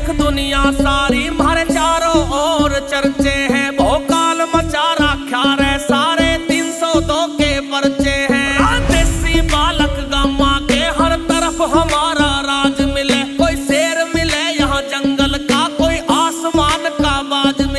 दुनिया सारी मारे चारों ओर चर्चे हैं, भोकाल मचा रखा रे सारे 302 के पर्चे हैं। देसी बालक गामा के हर तरफ हमारा राज मिले, कोई शेर मिले यहाँ जंगल का, कोई आसमान का बाज